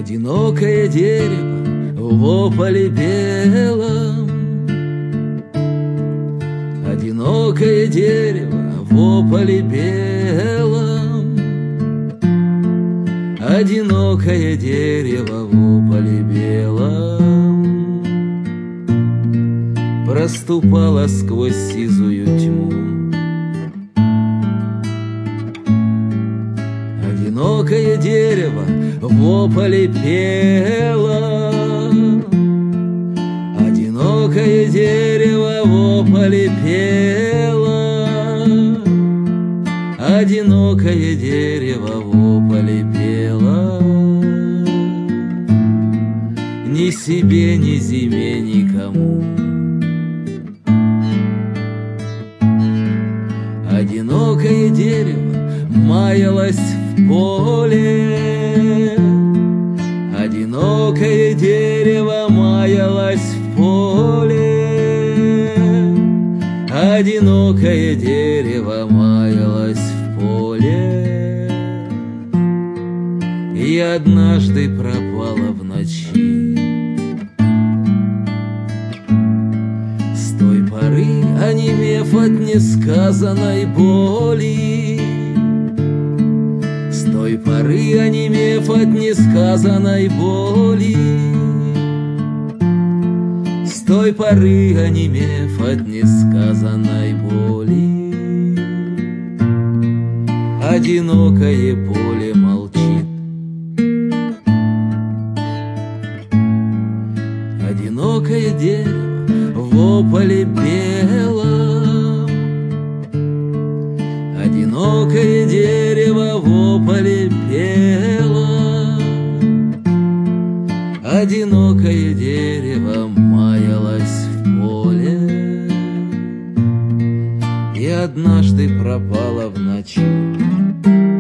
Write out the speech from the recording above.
Одинокое дерево в поле белом, одинокое дерево в поле белом, одинокое дерево в поле белом проступало сквозь сизую тьму. Одинокое дерево в поле пело, одинокое дерево в поле пело, одинокое дерево в поле пело. Ни себе, ни зиме, никому. Одинокое дерево маялось в поле, одинокое дерево маялось в поле, одинокое дерево маялось в поле и однажды пропало в ночи. С той поры, онемев от несказанной боли, с той поры, онемев от несказанной боли, с той поры, онемев от несказанной боли, одинокое поле молчит. Одинокое дерево в поле белом, одинокое дерево в поле белом, одинокое дерево маялось в поле и однажды пропало в ночи.